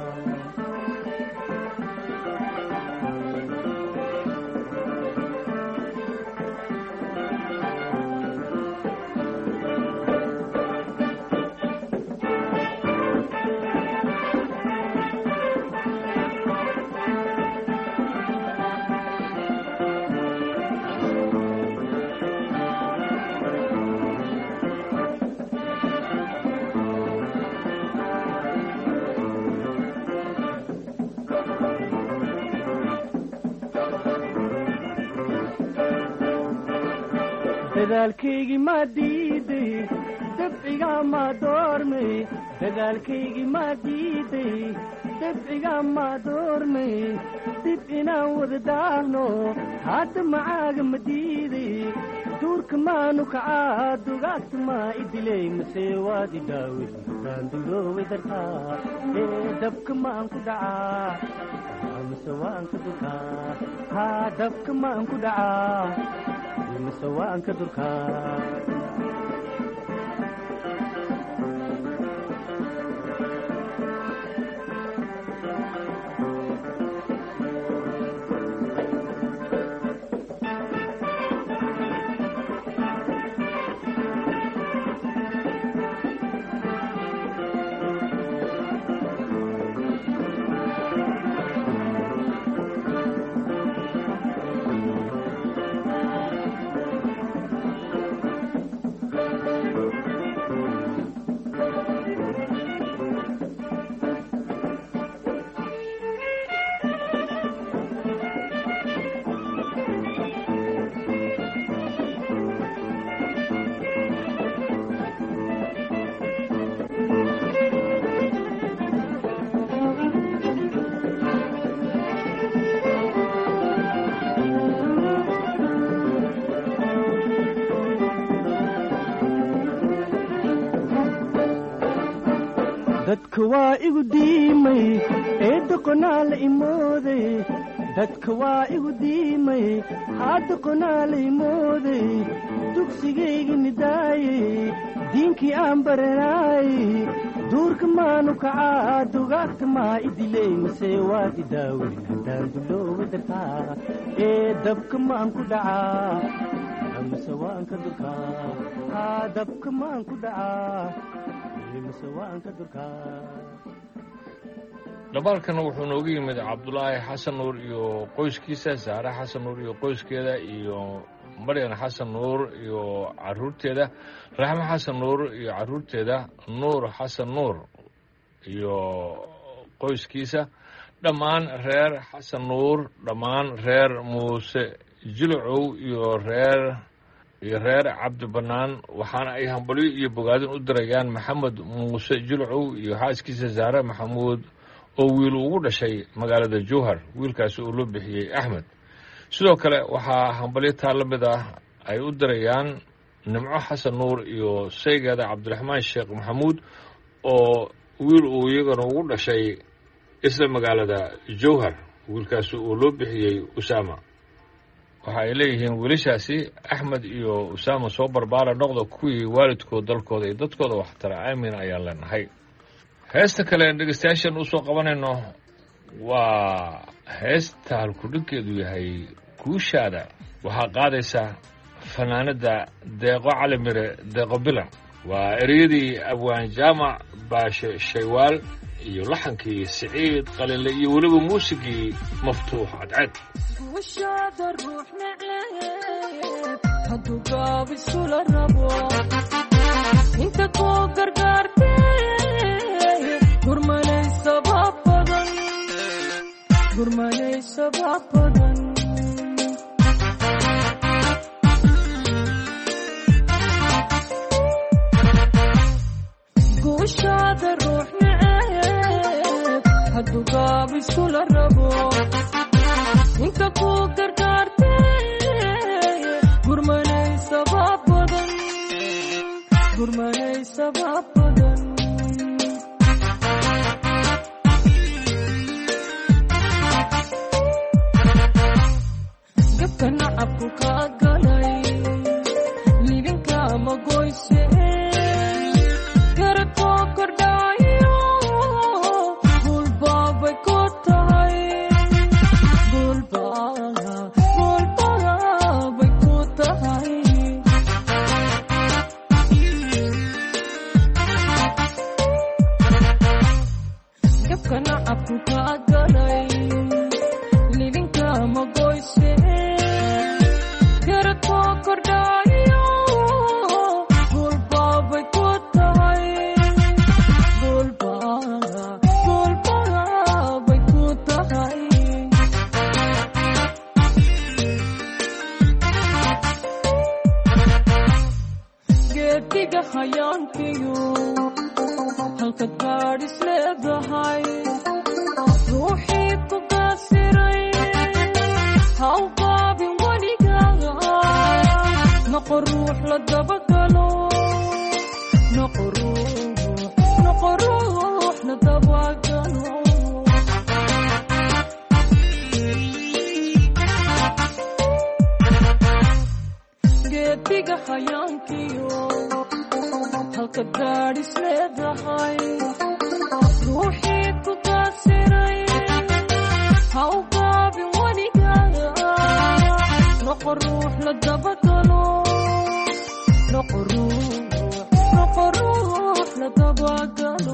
dadaalkaygii ma diiday dabciga ma doormay dadaalkaygii ma diiday dabciga ma doormay dib inaan wada daahno hadda macaaga ma diiday duurka maanu kacaa dugaagta maa idilay mase waad idhaawid daandulooway dartaa ee dabka maan ku dhacaa mase waan ka durkaa haa dabka maan ku dhacaa mase waan ka durkaa dadka waa igu diimay ee doqonaa la imooday dadka waa igu diimay haa doqonaa la imooday dugsigaygi nidaayey diinkii aan baranaayey duurka maanu kacaa dugaagta maa idilay mase waad idaawey haddaan duloowa dartaa ee dabka maan ku dhacaa mase waan ka durkaa haa dabka maan ku dhacaa dhabaalkana wuxuu noogu yimid cabdulaahi xasan nuur iyo qoyskiisa saare xasan nuur iyo qoyskeeda iyo maryan xasan nuur iyo caruurteeda raxmo xasan nuur iyo caruurteeda nuur xasan nuur iyo qoyskiisa dhammaan reer xasan nuur dhammaan reer muuse jilcow iyo reer iyo reer cabdi bannaan waxaana ay hambalyo iyo bogaadin u dirayaan maxamed muuse jilcow iyo xaaskiisa saare maxamuud oo wiil ugu dhashay magaalada jowhar wiilkaasi oo loo bixiyey axmed sidoo kale waxaa hambalyo taa la mid ah ay u dirayaan nimco xasan nuur iyo saygeeda cabdiraxmaan sheekh maxamuud oo wiil uu iyagana ugu dhashay isla magaalada jowhar wiilkaasi oo loo bixiyey usaama waxa ay leeyihiin wiilashaasi axmed iyo usaama soo barbaara noqda kuwii waalidkood dalkooda iyo dadkooda waxtara aamin ayaan leenahay heesta kale en dhegeystayaashan usoo qabanayno waa heesta halkudhinkeedu yahay guushaada waxaa qaadaysa fanaanada deeqo cali mire deeqo bilan waa ereyadii abwaan jaamac baashe shaywaal iyo laxankii siciid qalinle iyo weliba muusigii maftuux cadceed وشاد الروح نعيب هدو قاب السولة ربو انت كوكر قارتي قرماني سباب بدن قرماني سباب بدن وشاد الروح نعيب هدو قاب السولة ربو انت كوكر قارتي قرماني سباب بدن قرماني سباب بدن قبك نعبك كاقلي ليبين كاما قويسي قرد كوكر دايو قول بابا كوتاي kana abku ka galay living kama goyse garad ko kordayo gol baba ko tay gol baba gol baba ko tay getiga hayankiyo halka gaadis leedahay ruuxii ku qaasiray haw qaabin weligaa noqo geediga hayaankiyo halka gaadhis leedahay ruuxii ku daasiray ha u gaabin weligaga noqo ruux la dabagalo noqo ruux noqo ruux la dabagalo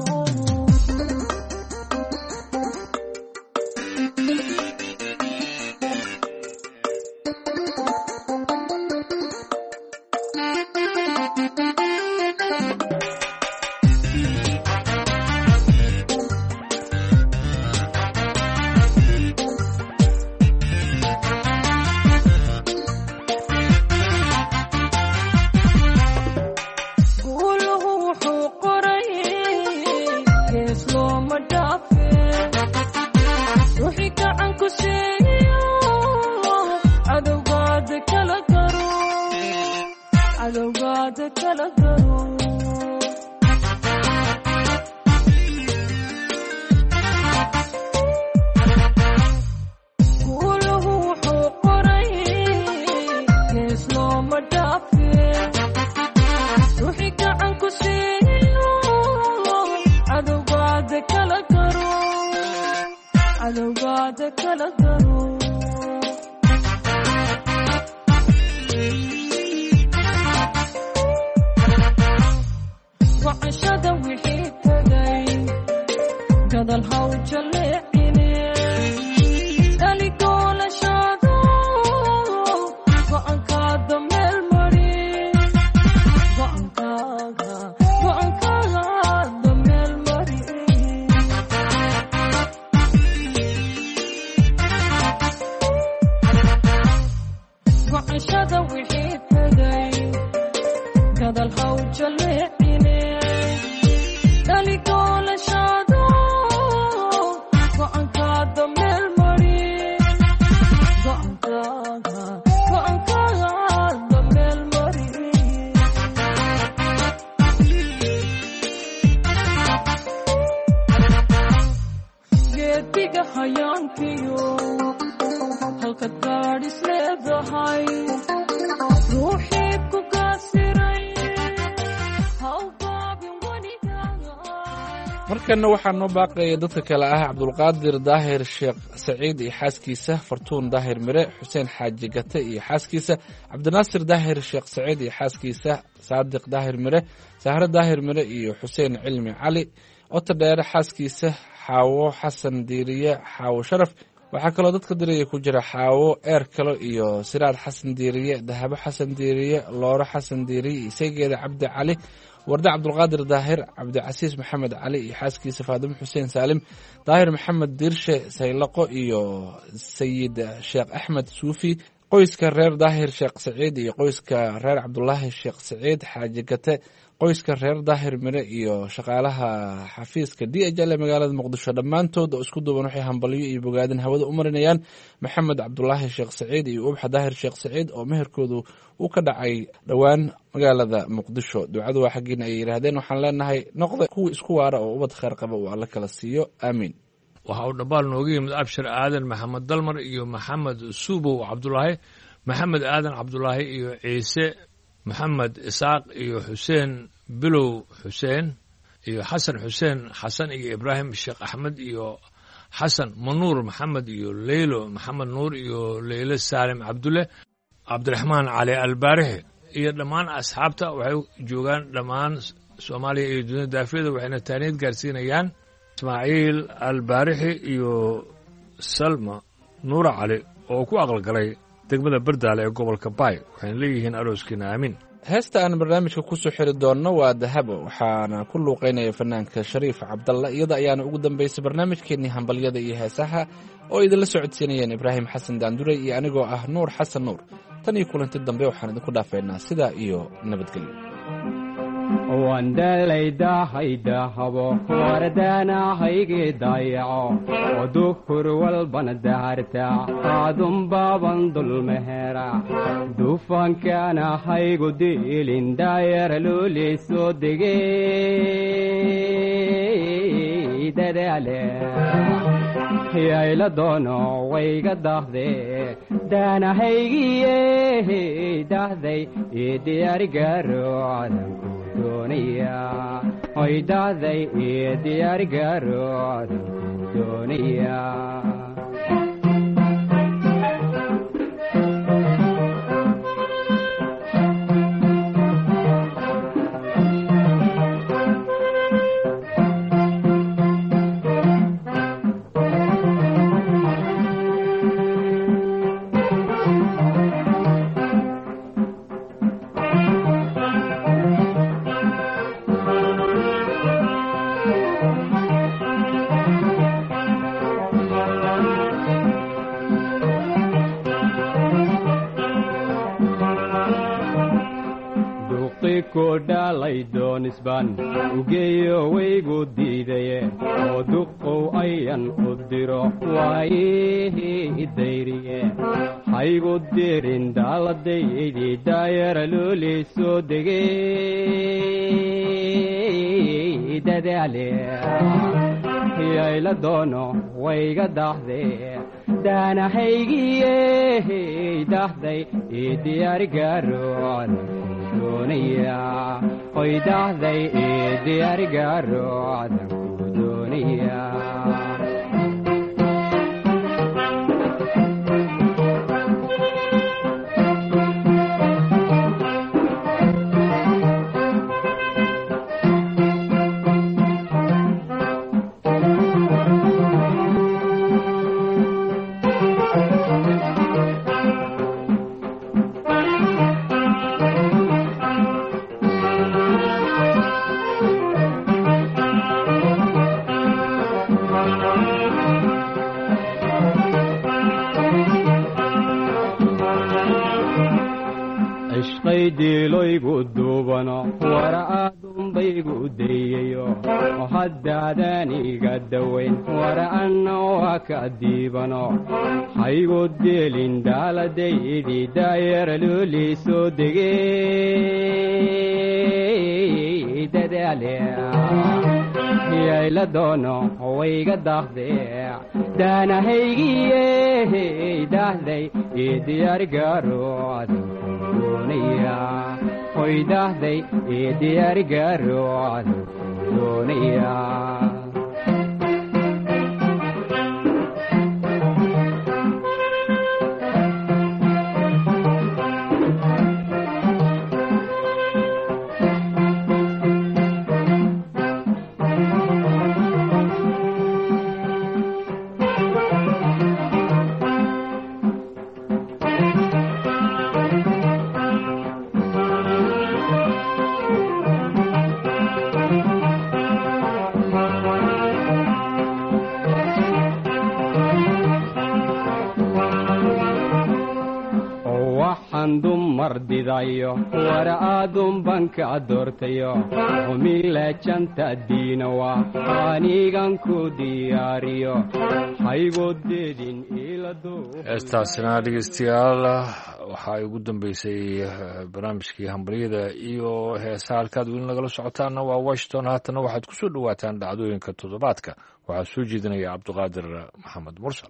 markana waxaa noo baaqaya dadka kale ah cabdulqaadir daahir sheekh saciid iyo xaaskiisa fartuun daahir mire xuseen xaaji gate iyo xaaskiisa cabdinaasir daahir sheekh saciid iyo xaaskiisa saadiq daahir mire sahre daahir mire iyo xuseen cilmi cali oto dheere xaaskiisa xaawo xasan diiriye xaawo sharaf waxaa kaloo dadka diraya ku jira xaawo eer kalo iyo siraad xasan diiriye dahabo xasan diiriye looro xasan diiriye isageeda cabdi cali warde cabdulqaadir daahir cabdicasiis maxamed cali iyo xaaskiisa faadimo xuseen saalim daahir maxamed diirshe saylaqo iyo sayid sheekh axmed suufi qoyska reer daahir sheekh saciid iyo qoyska reer cabdulaahi sheekh saciid xaaji gate qoyska reer daahir mire iyo shaqaalaha xafiiska d h l ee magaalada muqdisho dhammaantood oo isku duuban waxay hambalyo iyo bogaadin hawada u marinayaan maxamed cabdulaahi sheekh saciid iyo ubxa daahir sheekh saciid oo meherkoodu uu ka dhacay dhowaan magaalada muqdisho ducadu waa xaggiina ay yidhaahdeen waxaan leenahay noqda kuwii isku waara oo ubad kheyr qaba uu alla kala siiyo aamiin waxa uu dhambaal nooga yimid abshir aadan maxamed dalmar iyo maxamed suubow cabdulaahi maxamed aadan cabdulaahi iyo ciise maxamed isaaq iyo xuseen bilow xuseen iyo xasan xuseen xasan iyo ibraahim sheekh axmed iyo xasan manuur maxamed iyo leylo maxamed nuur iyo leyle saalim cabdulle cabdiraxmaan cali albaarixe iyo dhammaan asxaabta waxay joogaan dhammaan soomaaliya iyo dunida daafiyada waxayna taaniyad gaarsiinayaan ismaaciil albaarixi iyo salma nuura cali oo ku aqalgalay degmada bardaale ee gobolka baay waxayna leeyihiin arooskiina aamin heesta aan barnaamijka ku soo xiri doonno waa dahabo waxaana ku luuqaynaya fanaanka shariif cabdalla iyada ayaana ugu dambaysay barnaamijkeennii hambalyada iyo heesaha oo idinla socodsiinayeen ibraahim xasan daanduray iyo anigoo ah nuur xasan nuur tan iyo kulanti dambe waxaan idinku dhaafeynaa sidaa iyo nabadgelyo wandalaydahaydaahabo wardaanahaygii dayaco oo duhur walbana daharta aadunbaaban dulmehera dufankaanahaygu diilin daayara luulii soo degey dadaale yayla doono wayga dahde daanahaygiye dahday ii diyaarigaro cadanku doonaya hoy dahday ii diyaarigaro cadanku doonaya dhalay doonisbaan ugeeyo waygu diidaye oo duqow ayan u diro waayihii dayriye haygu dirin daaladaydii daayara loolii soo degey dadaale yayla doono wayga dahde daanahaygiye dahday ii diyaarigaro doonaya hoy dahday ii diyaarigaro cadanku doonaya diiloygu duubano wara aadunbaygu dayayo oo haddaadan iga dawayn wara anna waa ka diibano haygu dielin daaladaydii daayara loolii soo degey dadaale yayla doono wayga dahde daanahaygiye dahday ii diyaarigaro doonaya hoy dahday ii diyaarigaro cadanku doonaya didayo wara aadun banka doortayo homila janta diinawa anigan ku diyaariyo haygodeedin ilado heestaasina dhegeystayaal waxaa ugu dambeysay barnaamijkii hambalyada iyo heesaha halkaad weli nagala socotaanna waa washington haatana waxaad ku soo dhowaataan dhacdooyinka toddobaadka waxaa soo jeedinaya cabdiqaadir maxamed mursal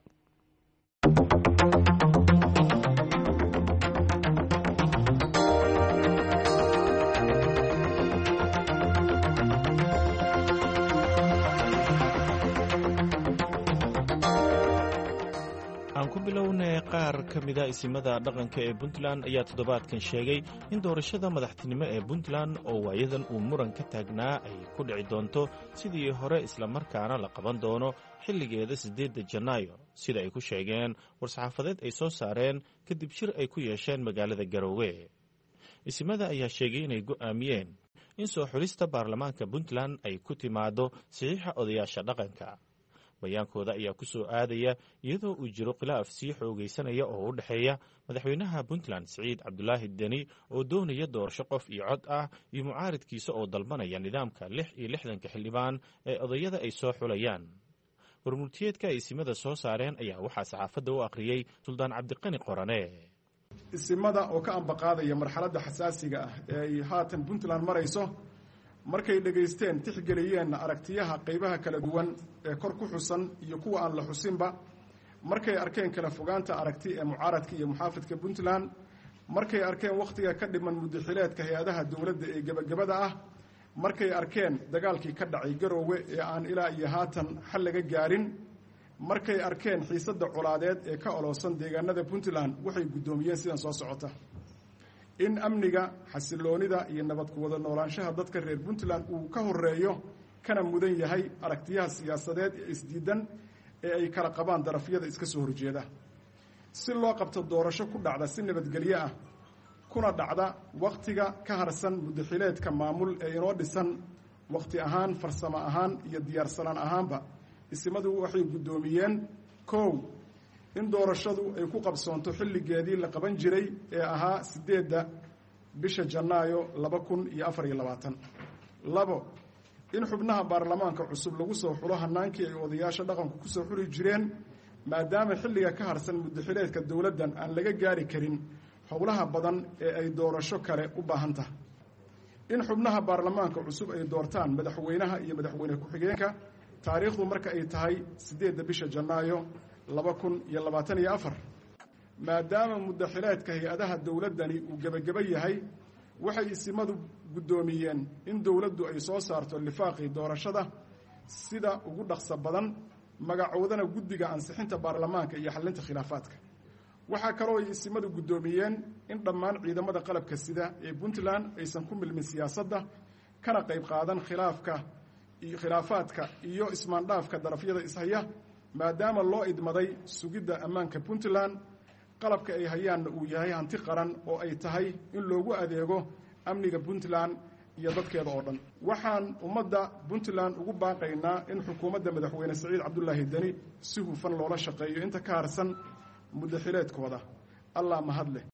aan ku bilownay qaar ka mida isimada dhaqanka ee puntland ayaa toddobaadkan sheegay in doorashada madaxtinimo ee puntland oo waayadan uu muran ka taagnaa ay ku dhici doonto sidii hore islamarkaana la qaban doono xilligeeda siddeedda janaayo sida ay ku sheegeen war-saxaafadeed ay soo saareen kadib shir ay ku yeesheen magaalada garoowe isimada ayaa sheegay inay go'aamiyeen in soo xulista baarlamaanka puntland ay ku timaado saxiixa odayaasha dhaqanka bayaankooda ayaa ku soo aadaya iyadoo uu jiro khilaaf sii xoogaysanaya oo u dhexeeya madaxweynaha puntland siciid cabdulaahi deni oo doonaya doorasho qof iyo cod ah iyo mucaaridkiisa oo dalbanaya nidaamka lix iyo lixdanka xildhibaan ee odayada ay soo xulayaan warmurtiyeedka ay isimada soo saareen ayaa waxaa saxaafadda u akhriyey suldaan cabdiqani qorane isimada oo ka ambaqaadaya marxaladda xasaasiga ah ee ay haatan puntland marayso markay dhegaysteen tixgeliyeenna aragtiyaha qaybaha kala duwan ee kor ku xusan iyo kuwa aan la xusinba, markay arkeen kala fogaanta aragti ee mucaaradka iyo muxaafidka puntland, markay arkeen wakhtiga ka dhiman muddaxileedka hay-adaha dowladda ee gebagabada ah, markay arkeen dagaalkii ka dhacay garoowe ee aan ilaa iyo haatan xal laga gaarin, markay arkeen xiisadda colaadeed ee ka oloosan deegaanada puntland, waxay guddoomiyeen sidan soo socota: in amniga, xasiloonida iyo nabad ku wada noolaanshaha dadka reer puntland uu ka horeeyo kana mudan yahay aragtiyaha siyaasadeed ee isdiidan ee ay kala qabaan darafyada iska soo horjeeda, si loo qabto doorasho ku dhacda si nabadgelyo ah, kuna dhacda wakhtiga ka harsan muddaxileedka maamul ee inoo dhisan wakhti ahaan, farsamo ahaan iyo diyaarsanaan ahaanba. isimadu waxay guddoomiyeen kow, in doorashadu ay ku qabsoonto xilligeedii la qaban jiray ee ahaa siddeedda bisha janaayo laba kun iyo afar iyo labaatan. labo, in xubnaha baarlamaanka cusub lagu soo xulo hanaankii ay odayaasha dhaqanku ku soo xuli jireen, maadaama xilliga ka harsan muddaxileedka dowladdan aan laga gaari karin howlaha badan ee ay doorasho kale u baahan tahay. in xubnaha baarlamaanka cusub ay doortaan madaxweynaha iyo madaxweyne ku-xigeenka taariikhdu marka ay tahay siddeedda bisha janaayo laba kun iyo labaatan iyo afar. maadaama muddaxileedka hay-adaha dowladdani uu gebageba yahay, waxay isimadu guddoomiyeen in dowladdu ay soo saarto lifaaqii doorashada sida ugu dhaqso badan, magacoodana guddiga ansixinta baarlamaanka iyo xallinta khilaafaadka. waxaa kaloo ay isimadu guddoomiyeen in dhammaan ciidamada qalabka sida ee puntland aysan ku milmin siyaasadda, kana qayb qaadan khilaafka iyo khilaafaadka iyo ismaandhaafka darafyada ishaya, maadaama loo idmaday sugidda ammaanka puntland. qalabka ay hayaanna uu yahay hanti qaran oo ay tahay in loogu adeego amniga puntland iyo dadkeeda oo dhan. waxaan ummadda puntland ugu baaqaynaa in xukuumadda madaxweyne saciid cabdulaahi deni si hufan loola shaqeeyo inta ka harsan muddaxileedkooda. allah mahad leh.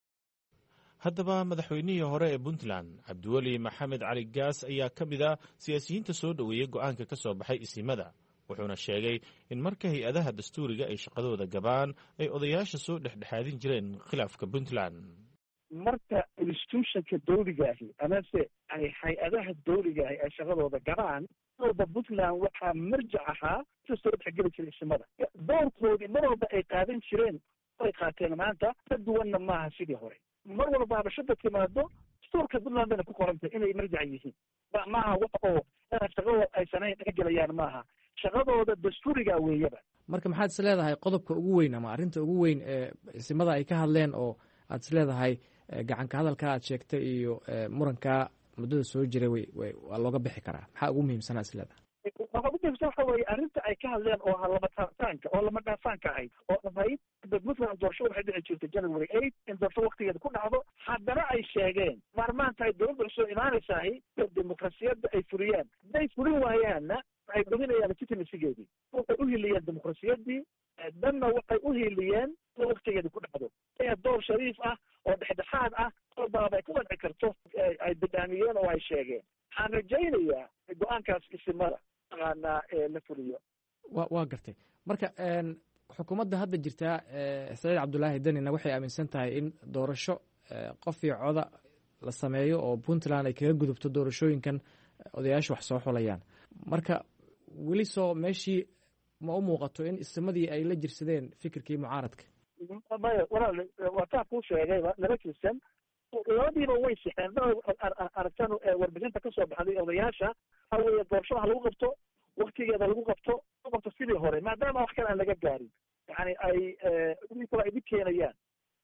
haddaba madaxweynihii hore ee puntland cabdiweli maxamed cali gaas ayaa ka mid a siyaasiyiinta soo dhoweeyey go-aanka ka soo baxay isimada, wuxuuna sheegay in marka hay-adaha dastuuriga ay shaqadooda gabaan ay odayaasha soo dhexdhexaadin jireen khilaafka puntland. marka institutionka dawliga ahi amase ay hay-adaha dawliga ahi ay shaqadooda gabaan, walba puntland waxaa marjac ahaa sida soo dhexgeli jiray isimada. doorkoodii mar walba ay qaadan jireen ay qaateen maanta ka duwanna maaha sidii hore. mar walba habashada timaado dastuurka puntland bayna ku qorantay inay marjac yihiin, maaha wax oo shaqadooda ay sanayn dhexgelayaan maaha, shaqadooda dastuuriga weeyaba. marka maxaad is leedahay qodobka ugu weyn ama arrinta ugu weyn ee isimada ay ka hadleen oo aad is leedahay gacanka hadalka aad sheegtay iyo murankaa muddada soo jiray way waa looga bixi karaa? maxaa ugu muhiimsanaa is leedahay? waxa ugu muhiimsan waxa weeye arrinta ay ka hadleen oo lama dhaafaanka oo lama dhaafaanka ahayd oo ahayd puntland doorasho waxay dhici jirtay january eight in doorasho waktigeeda ku dhacdo, haddana ay sheegeen maarmaanta ay dowladda cusub imaanaysahay dimuqrasiyadda ay furiyaan. hadday furin waayaanna waxay dominayaan legitimacygeedii, waxay u hiliyeen dimuqrasiyaddii, danna waxay u hiliyeen in waktigeeda ku dhacdo. door shariif ah oo dhexdhexaad ah walbaaba ay ku wadci karto ay bidhaamiyeen oo ay sheegeen. waxaan rajaynayaa go-aankaas isimada taqaanaa la fuliyo. wa waa gartay. marka xukuumadda hadda jirtaa saciid cabdulaahi denina waxay aaminsan tahay in doorasho qof iyo coda la sameeyo oo puntland ay kaga gudubto doorashooyinkan odayaasha wax soo xulayaan. marka weli soo meeshii ma u muuqato in isimadii ay la jirsadeen fikirkii mucaaradka? maya walaal waa taa kuu sheegayba laba jirsan labadiiba way sixeen. aragtaan warbixinta ka soo baxday odayaasha waxa weeye doorashada ha lagu qabto waktigeeda lagu qabto lagu qabto sidii hore, maadaama wax kale aan laga gaarin. yani ay kale ay dib keenayaan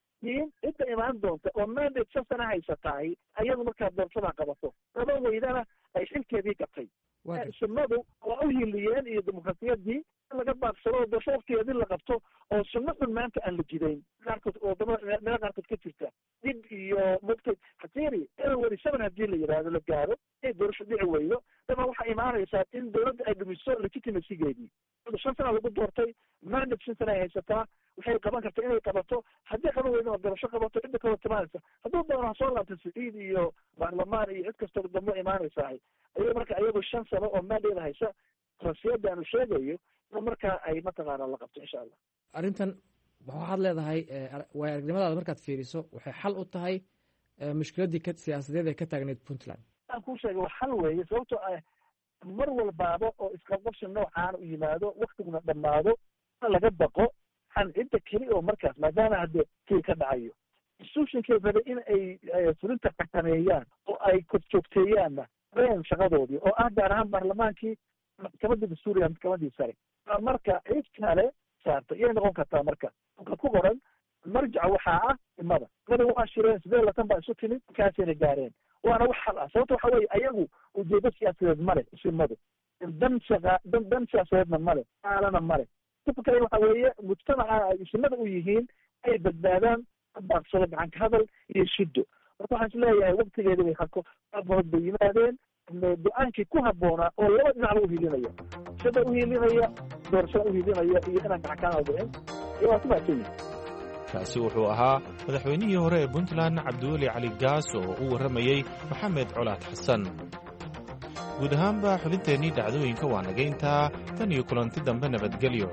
in cidda imaan doonta oo mandate shan sana haysatahay ayadu markaa doorashada qabato laba weydana ay xilkeedii qabtay. sunnadu waa u hiliyeen iyo dimuqrasiyadii in laga baaqsado oo doorasho waktigeedii la qabto oo sunno xun maanta aan la jidayn qaarkood wadamada meelo qaarkood ka jirta dib iyo mugtay hatiri january seven haddii la yidhaahdo la gaaro inay doorasho dhici weydo dama waxaa imaanaysaa in dowladda ay dhumiso legitimacygeedii. shan sana lagu doortay mandate shan sana ay haysataa, waxay qaban karta inay qabato. haddii qaban weydo oo doorasho qabato cidda kala timaanaysa hadduu doono ha soo laabta siciid iyo baarlamaan iyo cid kastoo dambo imaanaysahay ayago marka ayago shan sano oo mandate haysa rasiyadda aanu sheegayo markaa ay mataqaana la qabto insha allah. arrintan waxaad leedahay waay aragnimadaada markaad fiiriso waxay xal u tahay mushkiladdii siyaasadeed ee ka taagneyd puntland? waxaan kuu sheegay waa xal weeye sababtoo ah mar walbaaba oo isqabqabsi noocaan u yimaado waktiguna dhammaado laga baqo han cidda keli oo markaas maadaama hadde kii ka dhacayo institutionkay rabay in ay fulinta xakameeyaan oo ay korjoogteeyaanna reen shaqadoodii oo ah gaar ahaan baarlamaankii maxkamadda dastuuriga maxkamadii sare marka cid kale saarto iyay noqon kartaa marka ka ku qoran marjaca waxaa ah imada imada waa shireen sidee latan baa isu timid markaasayna gaareen waana wax xal ah sababta waxa weeye ayagu ujeedo siyaasadeed male isimadu dan shaqa dan dan siyaasadeedna male aalana male dadka kale waxa weeye mujtamaca ay isimada u yihiin ay badbaadaan baaqsado gacan ka hadal iyo shido marka waxaan isleeyahay waktigeeda way hako abahood bay yimaadeen go-aankii ku habboonaa oo laba dhinacba uhiilinaya shada uhiilinaya doorashada uhiilinaya iyo inaan gacan kaan dhicin iyo waa ku mahadsan yihin kaasi wuxuu ahaa madaxweynihii hore ee puntland cabdiweli cali gaas oo u warramayey maxamed colaad xasan guud ahaanba xubinteennii dhacdooyinka waa naga intaa tan iyo kulanti dambe nabadgelyo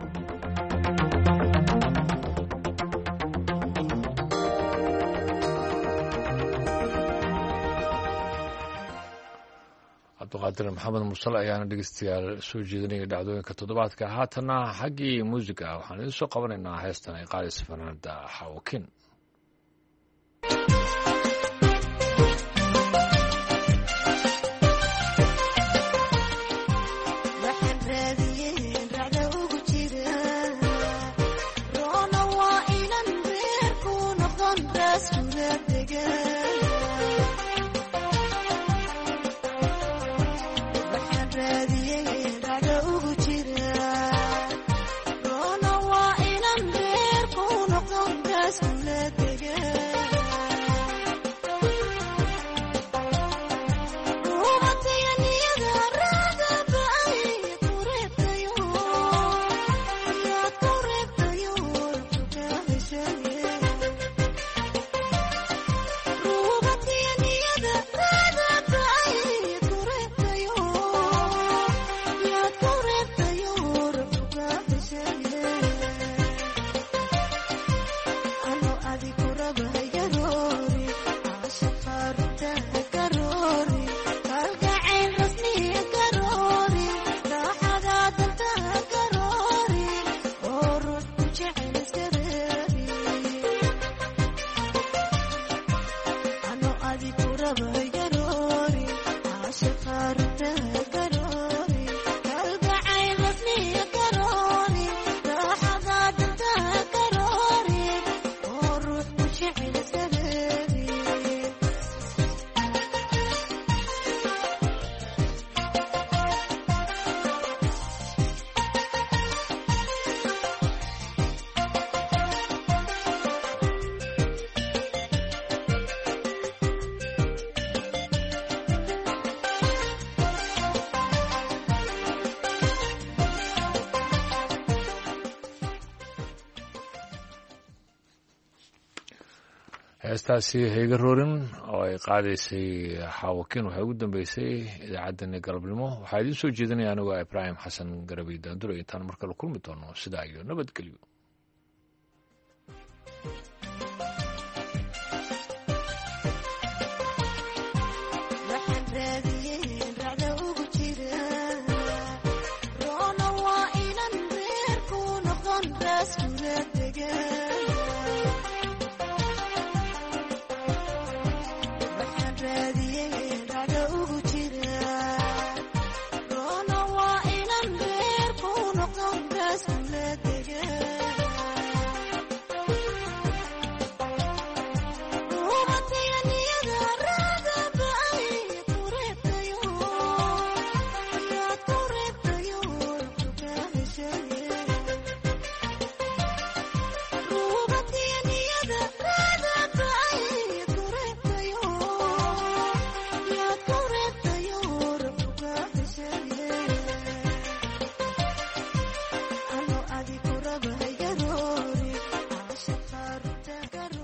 cabdiqaadir maxamed mursal ayaana dhegeystayaal soo jeedinaya dhacdooyinka toddobaadka haatanna xaggii muusiga waxaan idin soo qabanaynaa heestan ay qaadaysa fanaanada xawakin heestaasi hayga roorin oo ay qaadaysay xaawakin waxay ugu dambeysay idaacaddani galabnimo waxaa idiin soo jeedinaya anigu ibraahim xasan garabey daandure intaan markale kulmi doono sidaa iyo nabadgelyo